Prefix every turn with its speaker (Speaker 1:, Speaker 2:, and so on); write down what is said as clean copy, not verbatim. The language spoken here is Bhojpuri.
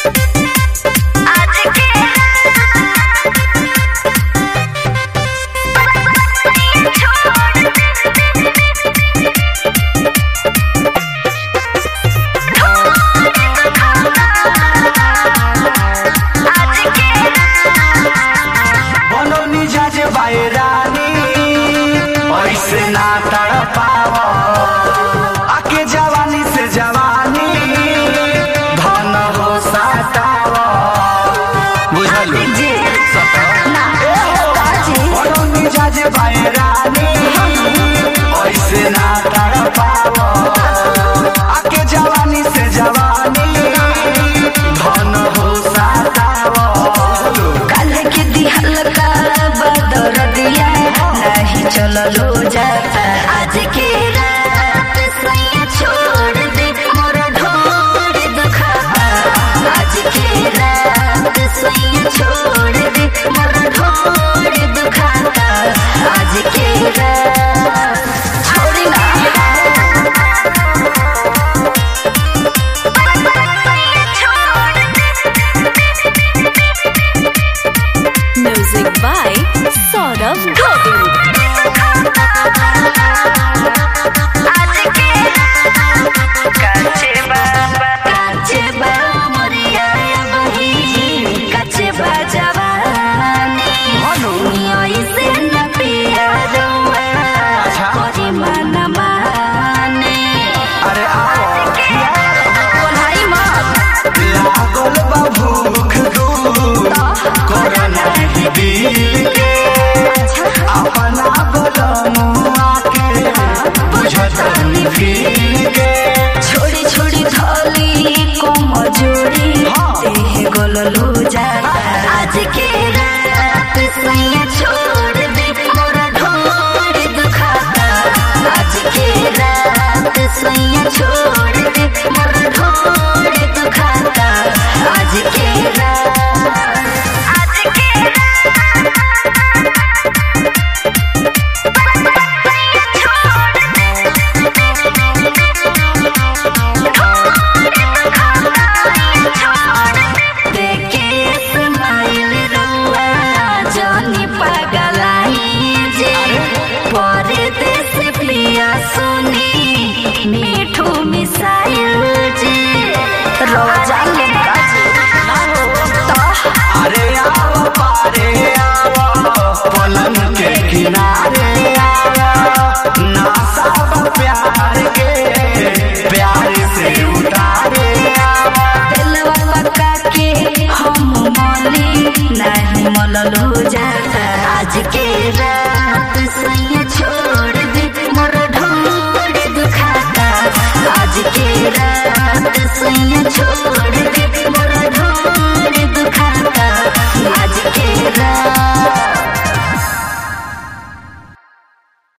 Speaker 1: आके जवानी से जवानी धन हो सतावा बुझलू मिजाज रानी ऐसे ना तड़पावा आके जवानी से जवानी धन हो सतावा
Speaker 2: कल के दिहल का बदर दिया नहीं चलो जाता आज के रात सैया छोड़ दे मोर ढोर दुखाता आज के रात सैया छोड़ दे मोर ढोर दुखाता आज के रात छोड़ी ना
Speaker 3: Music by Saurav Govind.
Speaker 1: अपना बोलमुआ के बुझतनी फिर के
Speaker 2: छोड़ी छोड़ी धोली को मजूरी देह गोललू जाता आज के रात सैया छोड़ दे मोर ढोर दुखाता आज के रात सैया छोड़ दे मोर ढोर दुखाता आज के रात मीठू मिसाइल जी रोजा
Speaker 1: अरे आओ पारे आओ पलंग के किनारे आओ नासा प्यार के प्यार से उतारे आओ
Speaker 2: दिलवा पका के हम मली नहीं मललू जाता आज के रात सैया छोड़